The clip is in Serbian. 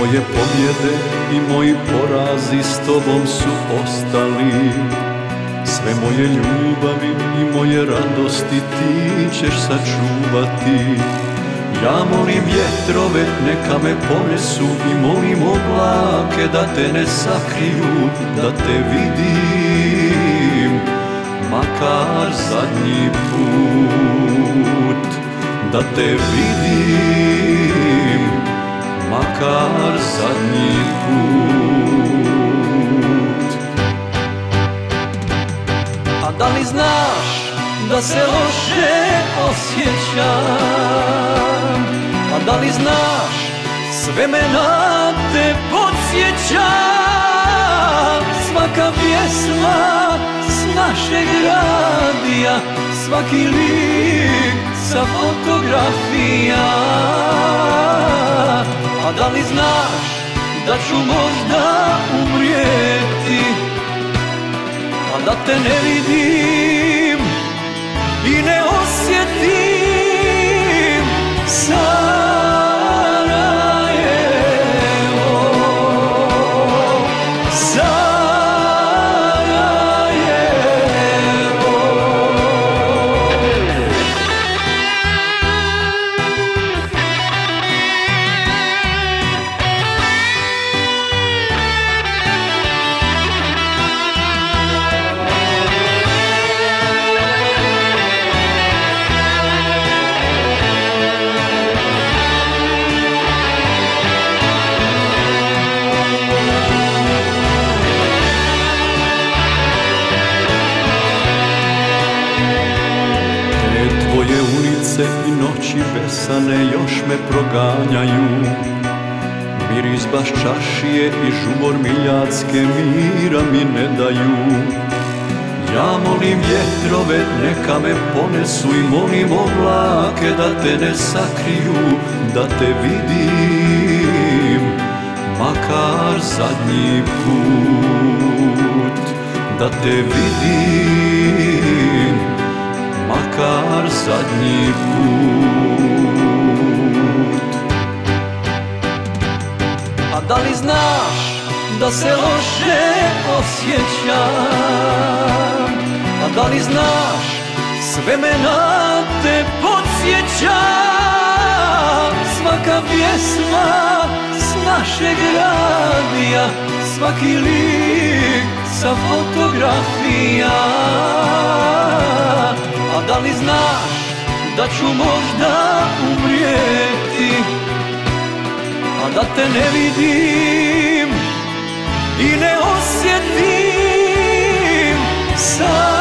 moje pobjede i moji porazi s tobom su ostali. Sve moje ljubavi i moje radosti ti ćeš sačuvati. Ja molim vjetrove neka me ponesu i molim oblake da te ne sakriju, da te vidim makar zadnji put, da te vidim makar zadnji put. A da li znaš da se loše osjećam? A da li znaš sve me na te podsjeća? Svaka pjesma s našeg radija, svaki lik sa fotografija. A da li znaš da ću možda umrijeti, a da te ne vidim i ne osjetim Sarajevo, Sarajevo. Tvoje ulice i noći besane još me proganjaju. Miris baš čašije i žubor miljacke mira mi ne daju. Ja molim vjetrove neka me ponesu i molim oblake da te ne sakriju, da te vidim makar zadnji put, da te vidim makar zadnji put. A da li znaš da se loše osjećam? A da li znaš sve me na te podsjeća? Svaka pjesma s našeg radija, svaki lik sa fotografija. A da li znaš da ću možda umrijeti, a da te ne vidim i ne osjetim